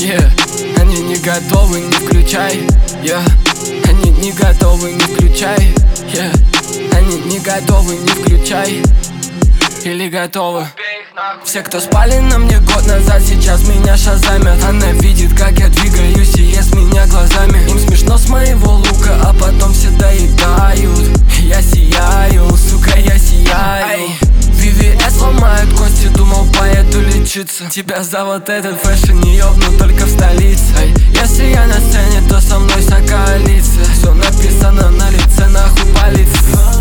Они не готовы, не включай, Они не готовы, не включай, Они не готовы, не включай. Или готовы? Все, кто спали на мне год назад, сейчас меня шазамят. Она видит, как я двигаюсь и ест меня глазами. Им смешно с моего лука, а потом все доедают. Я сияю, сука, я сияю. VVS ломает кости, думал поеду лечиться. Тебя за вот этот фэшн не ёбну только в столице. Если я на сцене, то со мной вся коалиция. Все написано на лице, нахуй полиция.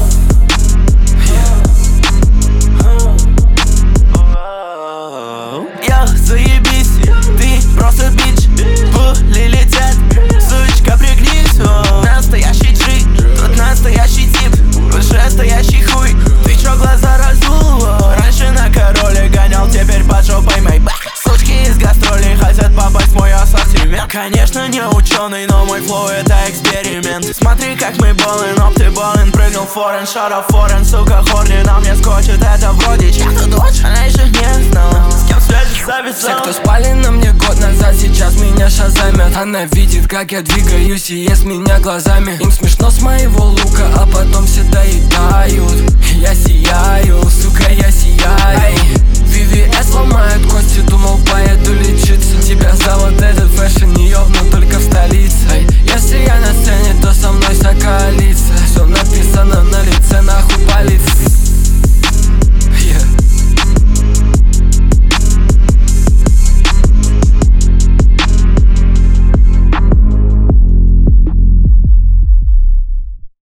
Заебись, ты просто бич. Пули летят, сучка, пригнись. Настоящий джи, тут настоящий тип. Вышестоящий хуй, ты чё глаза раздул? Раньше на короле гонял, теперь под жопой Мэйбах. Сучки из гастролей хотят попасть в мой ассортимент. Конечно не ученый, но мой флоу это эксперимент. Смотри как мы болен, ты болен. Прыгнул форен, шара форен. Сука хорни на мне скочит, это вроде чья-то дочь. Она еще не знала, с кем связь. Все, кто спали на мне год назад, сейчас меня шазамят. Она видит, как я двигаюсь и ест меня глазами. Им смешно с моего лука, а потом все доедают. Я сияю, сука,